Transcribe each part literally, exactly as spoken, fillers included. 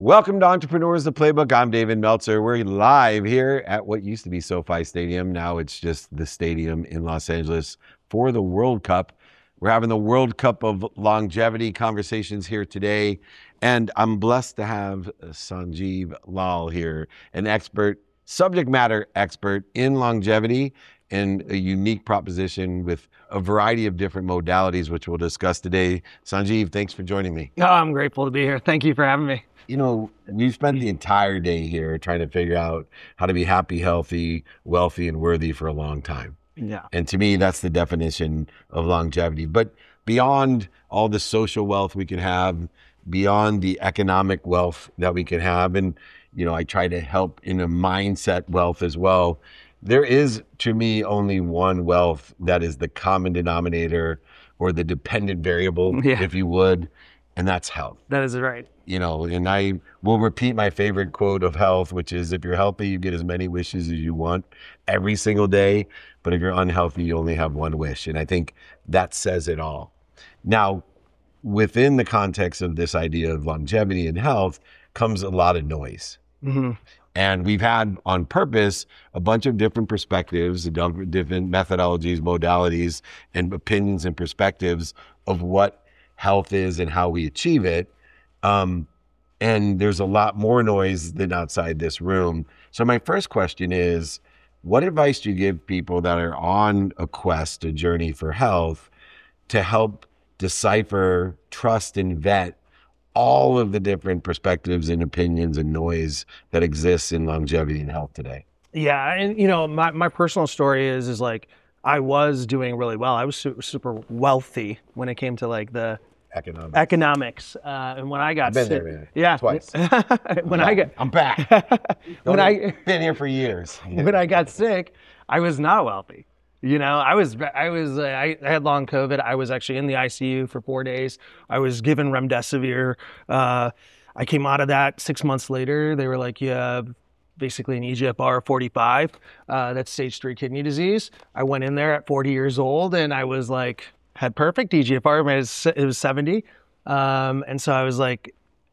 Welcome to Entrepreneurs the Playbook. I'm David Meltzer. We're live here at what used to be SoFi Stadium. Now it's just the stadium in Los Angeles for the World Cup. We're having the World Cup of Longevity conversations here today. And I'm blessed to have Sanjeev Lal here, an expert, subject matter expert in longevity and a unique proposition with a variety of different modalities, which we'll discuss today. Sanjeev, thanks for joining me. Oh, I'm grateful to be here. Thank you for having me. You know, we've spent the entire day here trying to figure out how to be happy, healthy, wealthy, and worthy for a long time. Yeah. And to me, that's the definition of longevity. But beyond all the social wealth we can have, beyond the economic wealth that we can have, and, you know, I try to help in a mindset wealth as well. There is, to me, only one wealth that is the common denominator or the dependent variable, Yeah. if you would, and that's health. That is right. You know, and I will repeat my favorite quote of health, which is, if you're healthy, you get as many wishes as you want every single day. But if you're unhealthy, you only have one wish. And I think that says it all. Now, within the context of this idea of longevity and health comes a lot of noise. Mm-hmm. And we've had on purpose a bunch of different perspectives, different methodologies, modalities, and opinions and perspectives of what health is and how we achieve it. Um, and there's a lot more noise than outside this room. So my first question is, what advice do you give people that are on a quest, a journey for health, to help decipher, trust, and vet all of the different perspectives and opinions and noise that exists in longevity and health today? Yeah, and you know, my, my personal story is is like I was doing really well. I was super, super wealthy when it came to like the Economics. economics. Uh, and when I got I've been sick, there, man. yeah, Twice. when I got I'm back. when I been here for years. when I got sick, I was not wealthy. You know, I was I was uh, I, I had long COVID. I was actually in the I C U for four days. I was given remdesivir. Uh, I came out of that six months later. They were like, yeah, basically an E G F R forty-five. Uh, that's stage three kidney disease. I went in there at forty years old, and I was like, had perfect E G F R. It was, it was seventy. Um, and so I was like,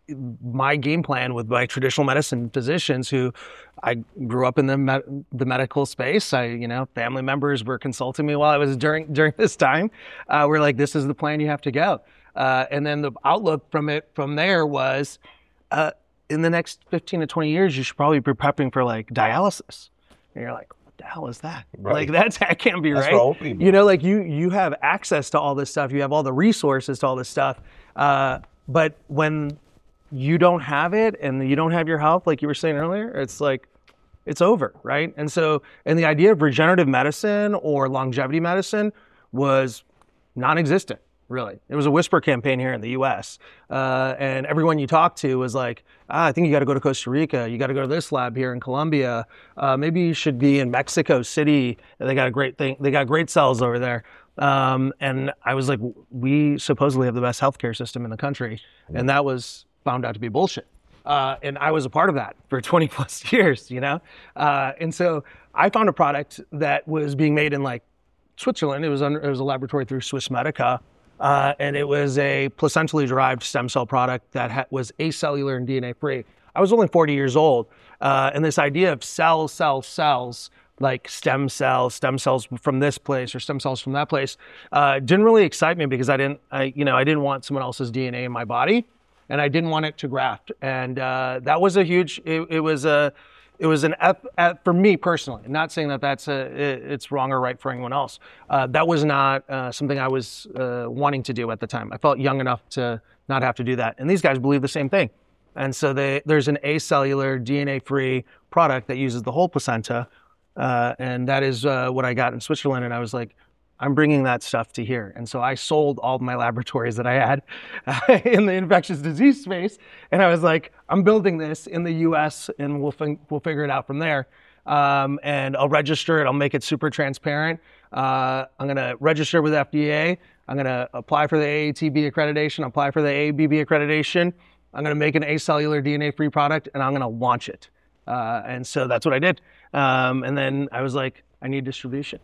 my game plan with my traditional medicine physicians who I grew up in the med- the medical space. I, you know, family members were consulting me while I was during, during this time. Uh, we're like, this is the plan you have to go. Uh, and then the outlook from it from there was, uh, in the next fifteen to twenty years, you should probably be prepping for like dialysis. And you're like, what the hell is that? Right. Like that's, that can't be That's right. for old people. You know, like you, you have access to all this stuff. You have all the resources to all this stuff. Uh, but when you don't have it and you don't have your health, like you were saying earlier, it's like, it's over, right? And so, and the idea of regenerative medicine or longevity medicine was non-existent, really. It was a whisper campaign here in the U S. Uh, and everyone you talk to was like, ah, I think you got to go to Costa Rica. You got to go to this lab here in Colombia. Uh, maybe you should be in Mexico City. They got a great thing. They got great cells over there. Um, and I was like, we supposedly have the best healthcare system in the country. And that was found out to be bullshit. Uh, and I was a part of that for twenty plus years, you know? Uh, and so I found a product that was being made in like Switzerland. It was under, it was a laboratory through Swissmedica. Uh, and it was a placentally derived stem cell product that ha- was acellular and D N A free. I was only forty years old. Uh, and this idea of cells, cells, cells, like stem cells, stem cells from this place or stem cells from that place, uh, didn't really excite me because I didn't, I, you know, I didn't want someone else's D N A in my body. And I didn't want it to graft, and uh, that was a huge. It, it was a, it was an F, F for me personally. I'm not saying that that's a, it, it's wrong or right for anyone else. Uh, that was not uh, something I was uh, wanting to do at the time. I felt young enough to not have to do that, and these guys believe the same thing. And so they, there's an acellular D N A-free product that uses the whole placenta, uh, and that is uh, what I got in Switzerland. And I was like, I'm bringing that stuff to here. And so I sold all my laboratories that I had uh, in the infectious disease space. And I was like, I'm building this in the U S and we'll fin- we'll figure it out from there. Um, and I'll register it. I'll make it super transparent. Uh, I'm going to register with F D A. I'm going to apply for the A A T B accreditation, apply for the A A B B accreditation. I'm going to make an acellular D N A-free product, and I'm going to launch it. Uh, and so that's what I did. Um, and then I was like, I need distribution.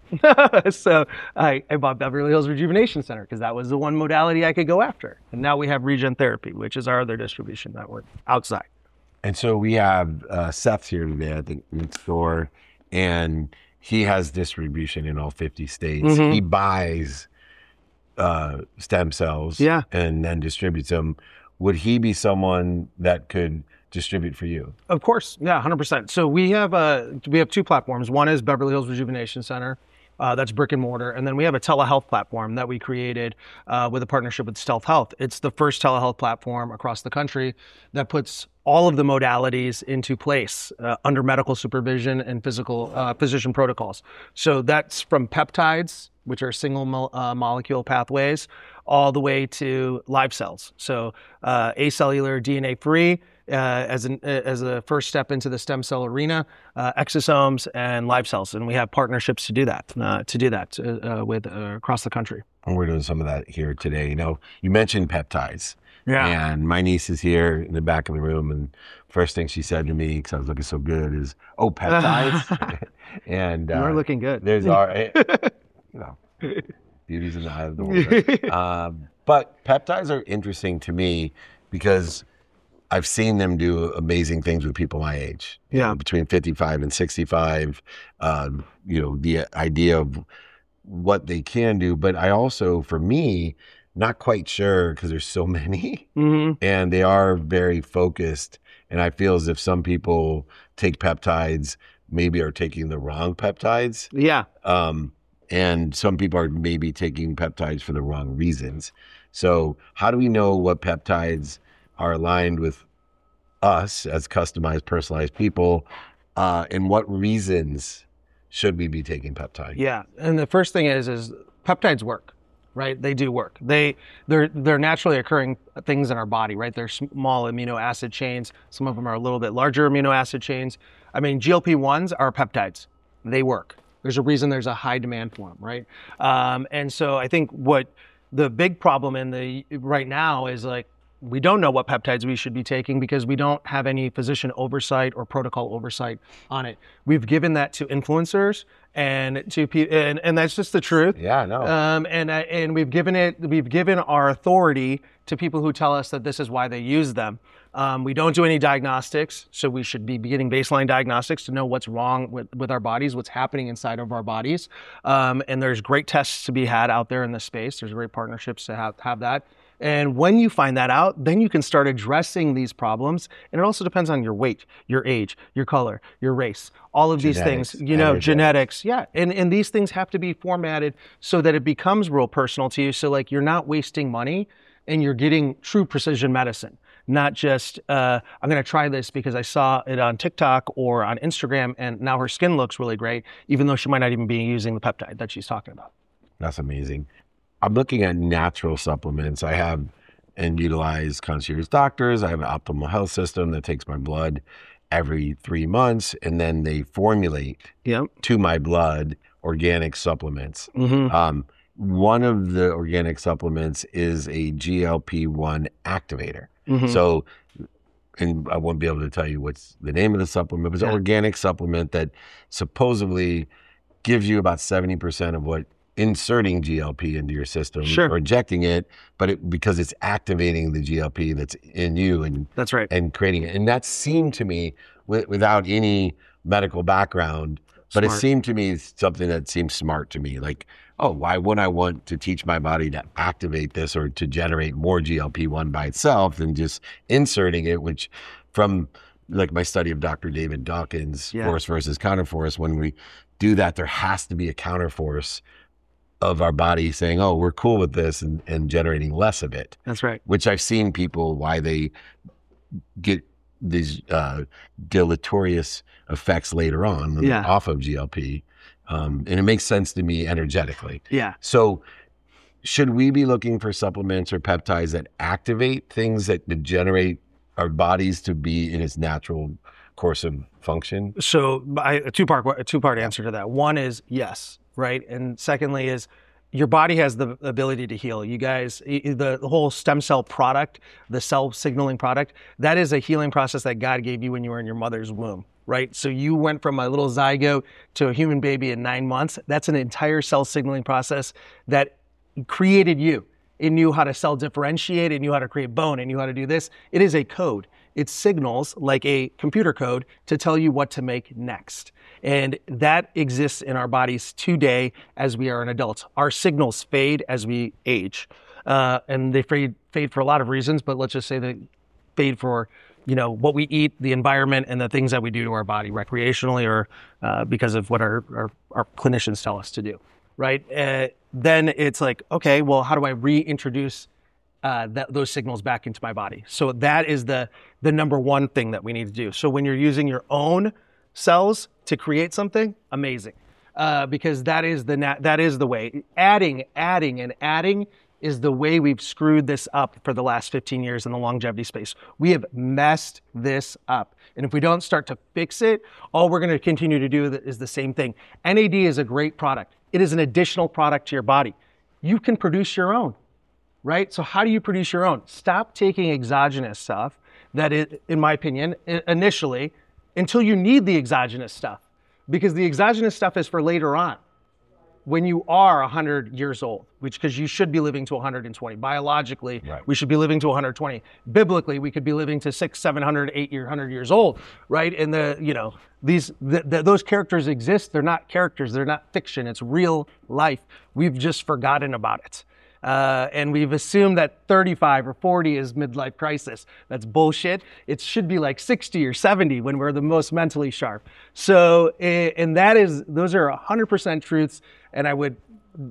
So I, I bought Beverly Hills Rejuvenation Center because that was the one modality I could go after. And now we have Regen Therapy, which is our other distribution network outside. And so we have uh, Seth here today, I think, next door, and he has distribution in all fifty states. Mhm. He buys uh, stem cells Yeah. and then distributes them. Would he be someone that could distribute for you? Of course, yeah, one hundred percent. So we have uh, we have two platforms. One is Beverly Hills Rejuvenation Center. Uh, that's brick and mortar. And then we have a telehealth platform that we created uh, with a partnership with Stealth Health. It's the first telehealth platform across the country that puts all of the modalities into place uh, under medical supervision and physical uh, physician protocols. So that's from peptides, which are single mo- uh, molecule pathways, all the way to live cells. So uh, acellular D N A free, Uh, as an as a first step into the stem cell arena, uh, exosomes and live cells, and we have partnerships to do that. Uh, to do that uh, uh, with uh, across the country. And we're doing some of that here today. You know, you mentioned peptides. Yeah. And my niece is here in the back of the room, and first thing she said to me, because I was looking so good, is, "Oh, peptides." And uh, You're looking good. There's our, you know, beauty's in the eye of the beholder. um, but peptides are interesting to me because I've seen them do amazing things with people my age. You Yeah. know, between fifty-five and sixty-five. Um, you know, the idea of what they can do, but I also, for me, not quite sure because there's so many, hmm and they are very focused. And I feel as if some people take peptides, maybe are taking the wrong peptides. Yeah. Um, and some people are maybe taking peptides for the wrong reasons. So how do we know what peptides are aligned with us as customized, personalized people? Uh, and what reasons should we be taking peptide? Yeah. And the first thing is, is peptides work, right? They do work. They, they're, they're naturally occurring things in our body, right? They're small amino acid chains. Some of them are a little bit larger amino acid chains. I mean, G L P ones are peptides. They work. There's a reason there's a high demand for them, right? Um, and so I think what the big problem in the right now is like, we don't know what peptides we should be taking because we don't have any physician oversight or protocol oversight on it. We've given that to influencers and to people, and, and that's just the truth. Yeah, no. Um, and uh, and we've given it, we've given our authority to people who tell us that this is why they use them. Um, we don't do any diagnostics, so we should be getting baseline diagnostics to know what's wrong with, with our bodies, what's happening inside of our bodies. Um, and there's great tests to be had out there in this space. There's great partnerships to have have that. And when you find that out, then you can start addressing these problems. And it also depends on your weight, your age, your color, your race, all of Genetics, these things, you know, energetics. genetics. Yeah. And, and these things have to be formatted so that it becomes real personal to you. So like you're not wasting money and you're getting true precision medicine, not just, uh, I'm going to try this because I saw it on TikTok or on Instagram and now her skin looks really great, even though she might not even be using the peptide that she's talking about. That's amazing. I'm looking at natural supplements. I have and utilize concierge doctors. I have an optimal health system that takes my blood every three months, and then they formulate Yep. to my blood organic supplements. Mm-hmm. Um, one of the organic supplements is a G L P one activator. Mm-hmm. So, and I won't be able to tell you what's the name of the supplement, but it's Yeah. an organic supplement that supposedly gives you about seventy percent of what inserting G L P into your system Sure. or injecting it, but it, because it's activating the G L P that's in you and That's right. and creating it. And that seemed to me, wi- without any medical background, but it Smart. seemed to me something that seemed smart to me. Like, oh, why wouldn't I want to teach my body to activate this or to generate more G L P one by itself than just inserting it, which from like my study of Doctor David Dawkins, Yeah. force versus counterforce, when we do that, there has to be a counterforce of our body saying, oh, we're cool with this and, and generating less of it, That's right. which I've seen people, why they get these uh, deleterious effects later on Yeah. off of G L P. Um, and it makes sense to me energetically. Yeah. So should we be looking for supplements or peptides that activate things that generate our bodies to be in its natural course of function? So I, a two-part a two-part answer to that. One is yes, right? And secondly is your body has the ability to heal. You guys, i- i- the, the whole stem cell product, the cell signaling product, that is a healing process that God gave you when you were in your mother's womb, right? So you went from a little zygote to a human baby in nine months. That's an entire cell signaling process that created you. It knew how to cell differentiate. It knew how to create bone. It knew how to do this. It is a code. it signals like a computer code to tell you what to make next. And that exists in our bodies today as we are an adult. Our signals fade as we age. Uh, and they fade, fade for a lot of reasons, but let's just say they fade for, you know, what we eat, the environment, and the things that we do to our body recreationally or uh, because of what our, our, our clinicians tell us to do, right? Uh, then it's like, okay, well, how do I reintroduce uh, that, those signals back into my body? So that is the, the number one thing that we need to do. So when you're using your own cells to create something, amazing, uh, because that is the na- that is the way. Adding, adding, and adding is the way we've screwed this up for the last fifteen years in the longevity space. We have messed this up. And if we don't start to fix it, all we're going to continue to do is the same thing. N A D is a great product. It is an additional product to your body. You can produce your own, right? So how do you produce your own? Stop taking exogenous stuff that is, in my opinion, initially, until you need the exogenous stuff. Because the exogenous stuff is for later on, when you are one hundred years old, which because you should be living to one hundred twenty. Biologically, right. We should be living to one hundred twenty. Biblically, we could be living to six, seven hundred, eight, one hundred years old, right? And the, you know, these, the, the, those characters exist. They're not characters. They're not fiction. It's real life. We've just forgotten about it. Uh, and we've assumed that thirty-five or forty is midlife crisis. That's bullshit. It should be like sixty or seventy when we're the most mentally sharp. So, and that is, those are one hundred percent truths. And I would,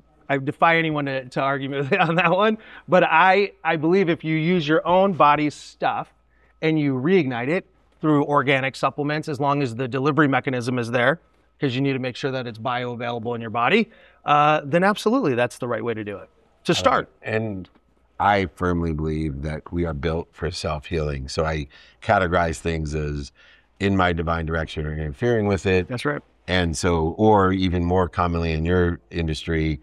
I defy anyone to, to argue with me on that one. But I, I believe if you use your own body's stuff and you reignite it through organic supplements, as long as the delivery mechanism is there, because you need to make sure that it's bioavailable in your body, uh, then absolutely that's the right way to do it. To start. Uh, and I firmly believe that we are built for self-healing. So I categorize things as in my divine direction or interfering with it. That's right. And so, or even more commonly in your industry,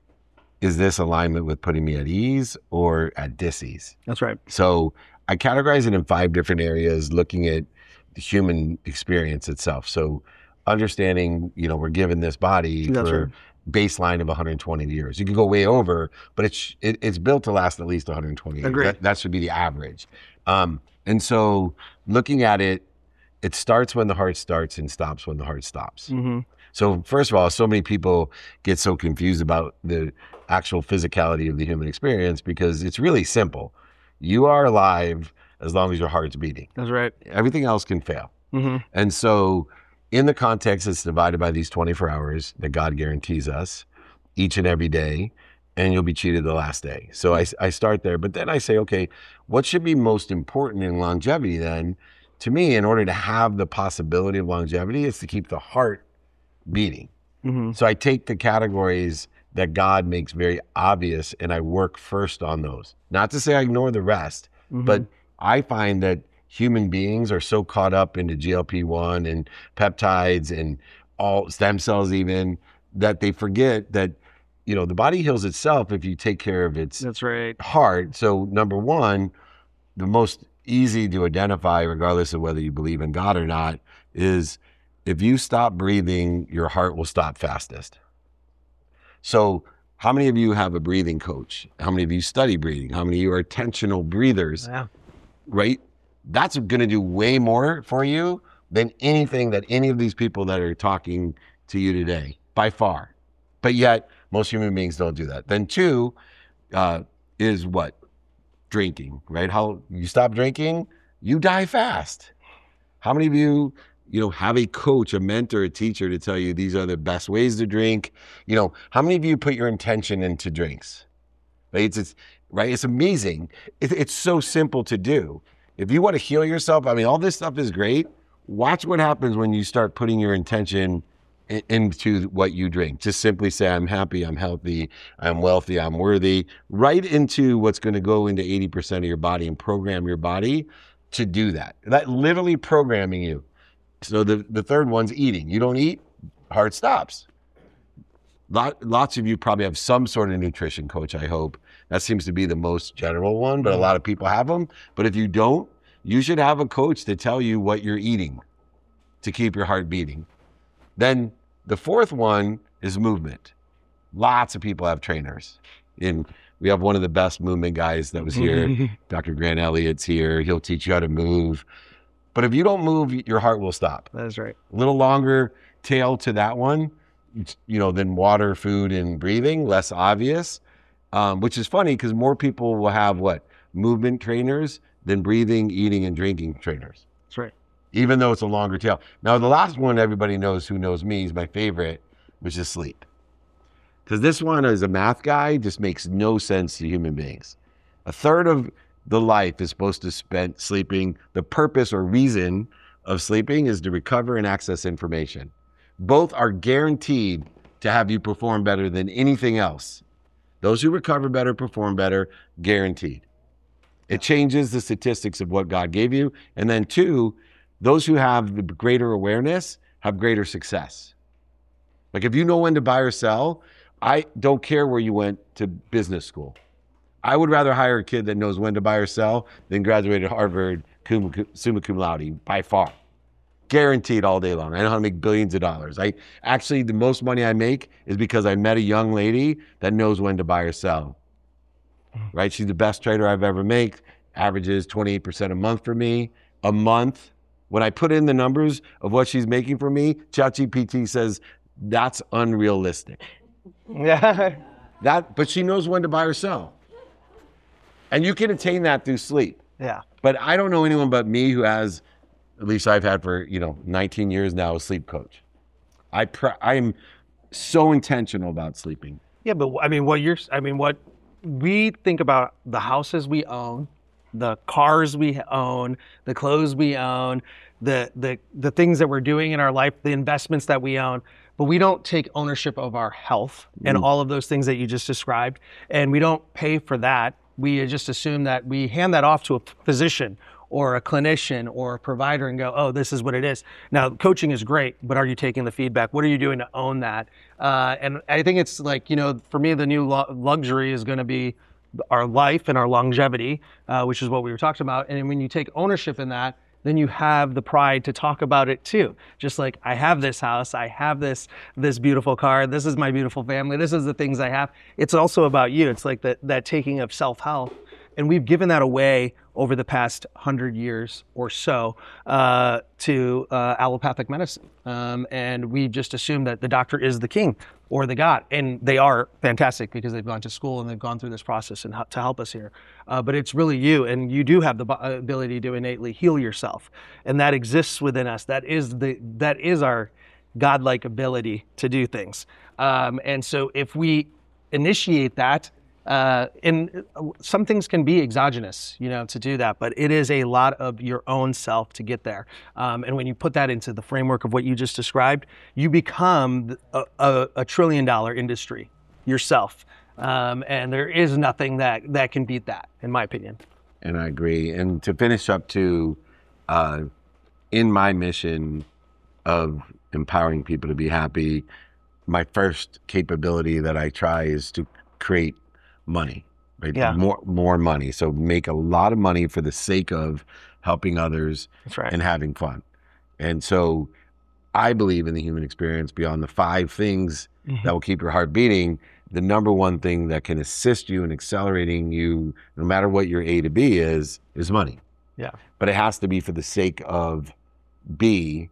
is this alignment with putting me at ease or at dis-ease? That's right. So I categorize it in five different areas, looking at the human experience itself. So understanding, you know, we're given this body That's for right. baseline of one hundred twenty years. You can go way over, but it's it, it's built to last at least one hundred twenty years. Agreed. That, that should be the average. Um, and so looking at it, it starts when the heart starts and stops when the heart stops. Mm-hmm. So first of all, so many people get so confused about the actual physicality of the human experience because it's really simple. You are alive as long as your heart's beating. That's right. Everything else can fail. Mm-hmm. And so in the context, it's divided by these twenty-four hours that God guarantees us each and every day, and you'll be cheated the last day. So I, I start there, but then I say, okay, what should be most important in longevity then? To me, in order to have the possibility of longevity, is to keep the heart beating. Mm-hmm. So I take the categories that God makes very obvious and I work first on those. Not to say I ignore the rest, Mm-hmm. but I find that human beings are so caught up into G L P one and peptides and all stem cells even, that they forget that, you know, the body heals itself if you take care of its That's right. heart. So number one, the most easy to identify, regardless of whether you believe in God or not, is if you stop breathing, your heart will stop fastest. So how many of you have a breathing coach? How many of you study breathing? How many of you are attentional breathers? Yeah. Right? That's going to do way more for you than anything that any of these people that are talking to you today, by far. But yet, most human beings don't do that. Then two uh, is what? Drinking, right? How you stop drinking, you die fast. How many of you, you know, have a coach, a mentor, a teacher to tell you these are the best ways to drink? You know, how many of you put your intention into drinks? Right? It's, it's right. It's amazing. It, it's so simple to do. If you want to heal yourself, I mean, all this stuff is great. Watch what happens when you start putting your intention into what you drink. Just simply say, I'm happy, I'm healthy, I'm wealthy, I'm worthy, right into what's going to go into eighty percent of your body and program your body to do that. That literally programming you. So the, the third one's eating. You don't eat, heart stops. Lot, lots of you probably have some sort of nutrition coach, I hope. That seems to be the most general one, but a lot of people have them. But if you don't, you should have a coach to tell you what you're eating to keep your heart beating. Then the fourth one is movement. Lots of people have trainers in We have one of the best movement guys that was here. Doctor Grant Elliott's here. He'll teach you how to move. But if you don't move, your heart will stop. That's right. A little longer tail to that one, you know, than water, food, and breathing, less obvious, um, which is funny because more people will have what? Movement trainers than breathing, eating, and drinking trainers. That's right. Even though it's a longer tail. Now, the last one everybody knows who knows me is my favorite, which is sleep. Because this one, as a math guy, just makes no sense to human beings. A third of the life is supposed to spend sleeping. The purpose or reason of sleeping is to recover and access information. Both are guaranteed to have you perform better than anything else. Those who recover better perform better, guaranteed. It changes the statistics of what God gave you. And then two, those who have the greater awareness have greater success. Like if you know when to buy or sell, I don't care where you went to business school. I would rather hire a kid that knows when to buy or sell than graduated Harvard cum, summa cum laude, by far. Guaranteed all day long. I know how to make billions of dollars. I actually, the most money I make is because I met a young lady that knows when to buy or sell. Right? She's the best trader I've ever made. Averages twenty-eight percent a month for me. A month. When I put in the numbers of what she's making for me, ChatGPT says that's unrealistic. Yeah. That, but she knows when to buy or sell. And you can attain that through sleep. Yeah. But I don't know anyone but me who has, at least I've had for, you know, nineteen years now, a sleep coach. I pr- I'm so intentional about sleeping. Yeah, but I mean, what you're, I mean, what we think about the houses we own, the cars we own, the clothes we own, the the the things that we're doing in our life, the investments that we own, but we don't take ownership of our health and Mm. all of those things that you just described, and we don't pay for that. We just assume that we hand that off to a physician or a clinician or a provider and go, oh, this is what it is. Now, coaching is great, but are you taking the feedback? What are you doing to own that? Uh, and I think it's like, you know, for me, the new lu- luxury is going to be our life and our longevity, uh, which is what we were talking about. And when you take ownership in that, then you have the pride to talk about it too. Just like, I have this house, I have this this beautiful car, this is my beautiful family, this is the things I have. It's also about you. It's like that that taking of self-help. And we've given that away over the past hundred years or so uh, to uh, allopathic medicine. Um, and we just assume that the doctor is the king or the god. And they are fantastic because they've gone to school and they've gone through this process and to help us here. Uh, but it's really you, and you do have the ability to innately heal yourself. And that exists within us. That is the that is our godlike ability to do things. Um, and so if we initiate that, Uh, and some things can be exogenous, you know, to do that, but it is a lot of your own self to get there. Um, and when you put that into the framework of what you just described, you become a, a, a trillion dollar industry yourself. Um, and there is nothing that, that can beat that, in my opinion. And I agree. And to finish up too, uh, in my mission of empowering people to be happy, my first capability that I try is to create money, right? Yeah. More, more money. So make a lot of money for the sake of helping others. That's right. And having fun. And so I believe in the human experience beyond the five things mm-hmm. that will keep your heart beating. The number one thing that can assist you in accelerating you, no matter what your A to B is, is money. Yeah. But it has to be for the sake of B,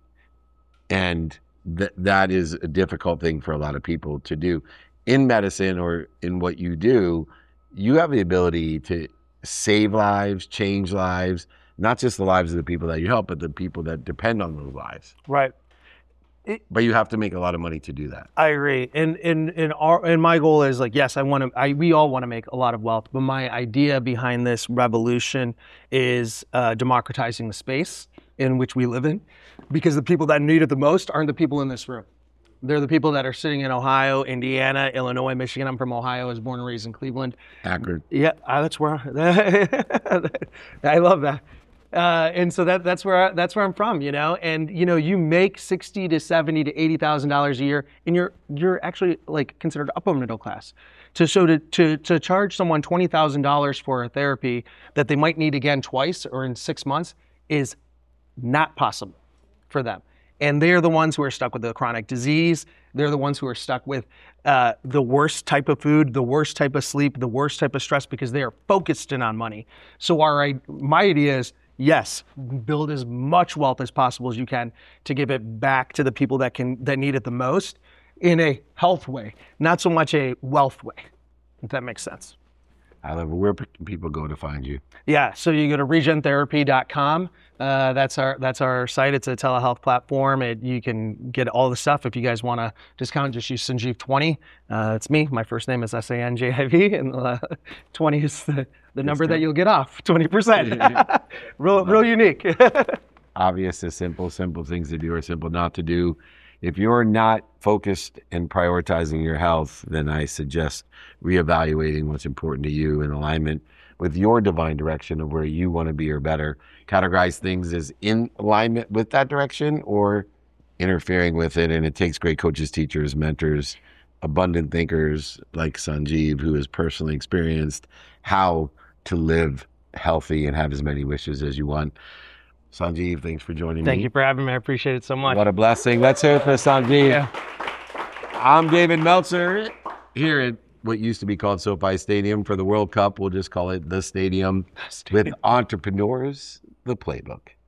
and th- that is a difficult thing for a lot of people to do. In medicine or in what you do, you have the ability to save lives, change lives, not just the lives of the people that you help, but the people that depend on those lives. Right. It, but you have to make a lot of money to do that. I agree. And and and, our, and my goal is like, yes, I want to, I, we all want to make a lot of wealth, but my idea behind this revolution is uh, democratizing the space in which we live in, because the people that need it the most aren't the people in this room. They're the people that are sitting in Ohio, Indiana, Illinois, Michigan. I'm from Ohio. I was born and raised in Cleveland. Akron. Yeah, uh, that's where. I love that. Uh, and so that that's where I, that's where I'm from, you know. And you know, you make sixty to seventy to eighty thousand dollars a year, and you're you're actually like considered upper middle class. To so to to to charge someone twenty thousand dollars for a therapy that they might need again twice or in six months is not possible for them. And they're the ones who are stuck with the chronic disease. They're the ones who are stuck with uh, the worst type of food, the worst type of sleep, the worst type of stress, because they are focused in on money. So our my idea is, yes, build as much wealth as possible as you can to give it back to the people that can that need it the most in a health way, not so much a wealth way, if that makes sense. I love it. Where can people go to find you? Yeah, so you go to regen therapy dot com. Uh, that's our that's our site. It's a telehealth platform. It, you can get all the stuff. If you guys want to discount, just use Sanjeev twenty. Uh, it's me. My first name is S A N J I V, and uh, twenty is the, the number that you'll get off, twenty percent. real, real unique. Obvious is simple. Simple things to do are simple not to do. If you're not focused and prioritizing your health, then I suggest reevaluating what's important to you in alignment with your divine direction of where you want to be or better. Categorize things as in alignment with that direction or interfering with it. And it takes great coaches, teachers, mentors, abundant thinkers like Sanjeev, who has personally experienced how to live healthy and have as many wishes as you want. Sanjeev, thanks for joining Thank me. Thank you for having me. I appreciate it so much. What a blessing. Let's hear it for Sanjeev. Yeah. I'm David Meltzer here at what used to be called SoFi Stadium for the World Cup. We'll just call it the Stadium, Stadium. with Entrepreneurs, the Playbook.